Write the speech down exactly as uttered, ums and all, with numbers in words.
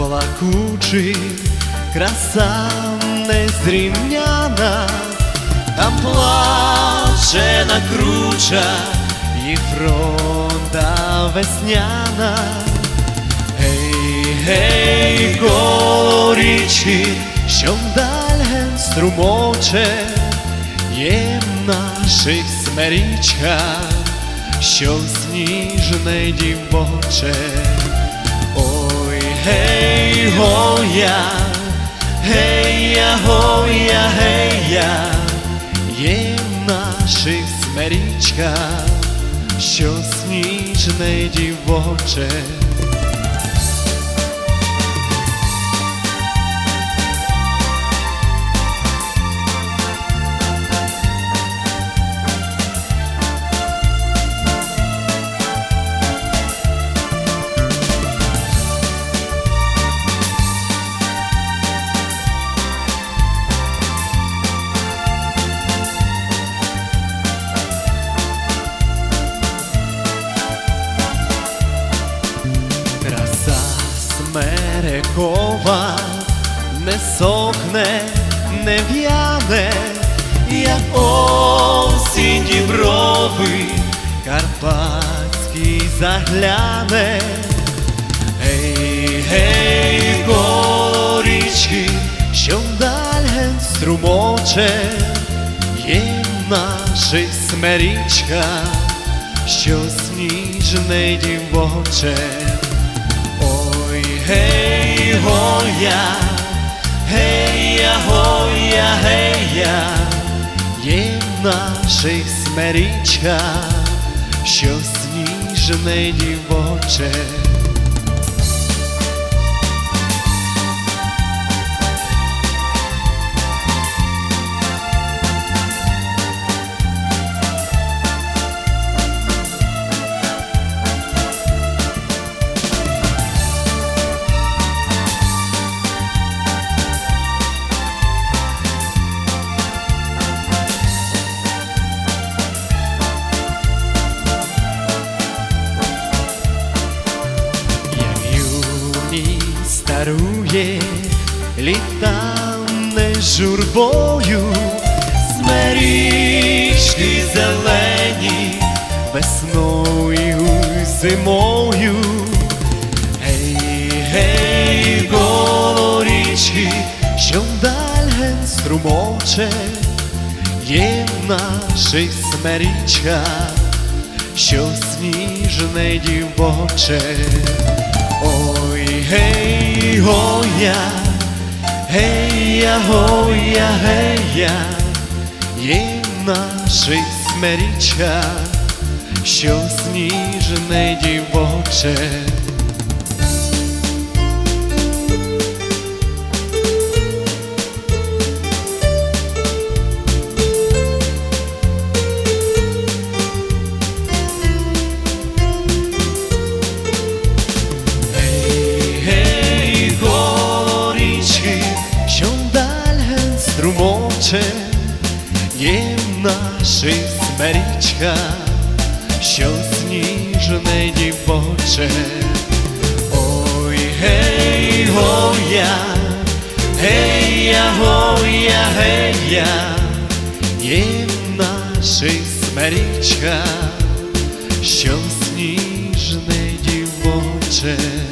балакучий, краса незрівняна, там плаче на кручах і фронта весняна. Гей, гей, коло річки, що вдаль ген струмоче, є в наших смерічках щось ніжне дівоче. Ой, гей, гоя, гея, гоя, гея, є в наших смерічках щось ніжне дівоче. Смерекова не сохне, не в'яне, як осінь діброви карпатський загляне. Гей, гей, коло річки, що вдаль ген струмоче, є в наших смерічках щось ніжне дівоче. Гей, гоя, гея, гоя, гея, є в наших смерічках щось ніжне дівоче. Дарує літане журбою, смерічки зелені весною, зимою. Гей, гей, коло річки, що вдаль ген струмоче, є в наших смерічках щось ніжне дівоче. Ой, гей, гоя, гея, гоя, гея, є в наших смерічках щось ніжне дівоче. Струмоче, є в наших смерічках щось ніжне дівоче. Ой, гей, гоя, гея, гоя, гея, є в наших смерічках щось ніжне дівоче.